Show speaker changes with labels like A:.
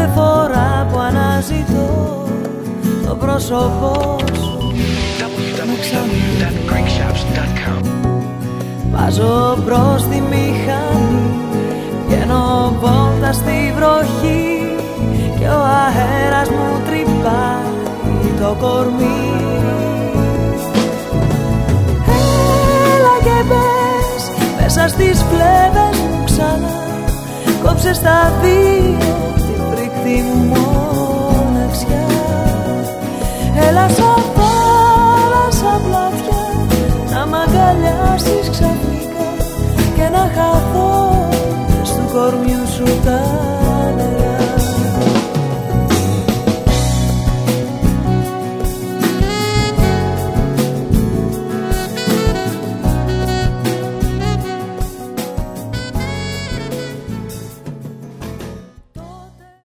A: κάθε φορά που αναζητώ το πρόσωπό σου με
B: www.greekshops.com.
A: βάζω μπρος τη μηχανή, βγαίνω βόλτα στη βροχή και ο αέρας μου τρυπάει το κορμί. Έλα και μπες μέσα στις φλέβες μου ξανά, κόψε στα δύο την φρικτή μοναξιά.